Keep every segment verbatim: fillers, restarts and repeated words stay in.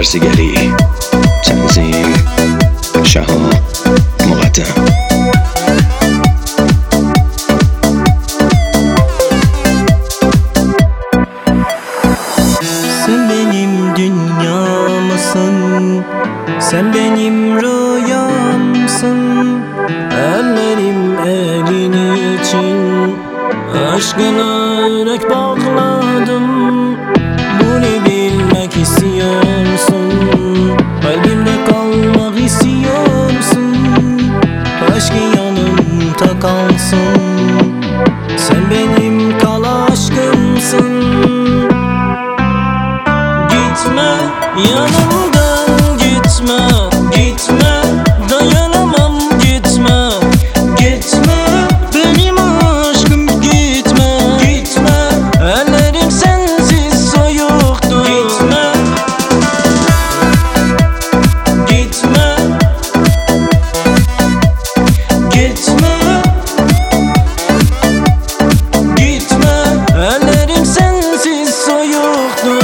مرسیگری تنظیم شهاب مقدم. Sen benim dünyamsın, sen benim rüyamsın. Ellerim elin için aşkına yürek bağladım. Bunu bilmek istiyorsun, kalbimde kalmak istiyorsun. Aşkı yanımda kalsın, sen benim kal aşkımsın. Gitme yanımdan, gitme, gitme, dayanamam, gitme, gitme, benim aşkım gitme, gitme, ellerim sensiz soyuktu. Gitme, gitme, gitme, gitme, ellerim sensiz soyuktu.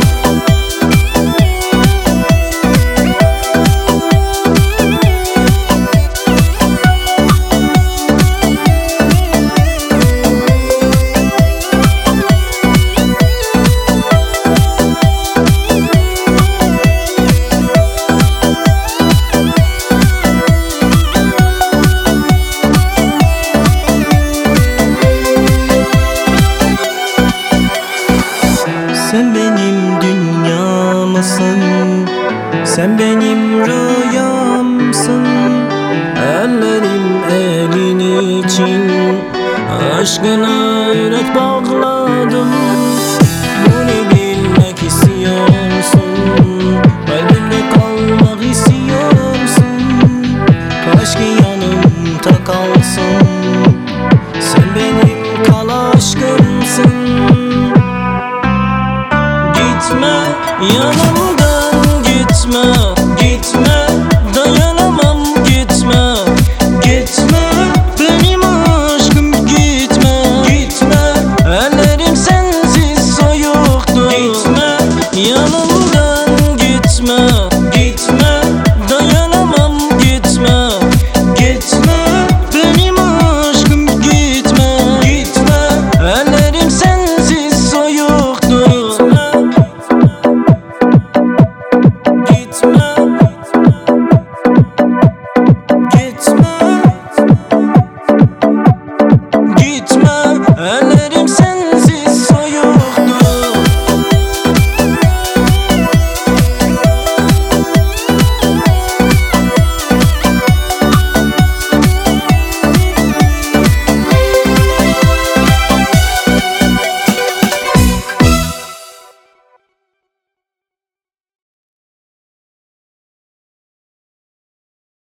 Sen benim dünyamsın, sen benim rüyamsın. Ellerim elin için aşkına yürek bağladım. Bunu bilmek istiyorsun, kalbimde kalmak istiyorsun. Aşkı yanımda kalsın, sen benim kal aşkımsın. Gitme yanımdan, gitme, gitme,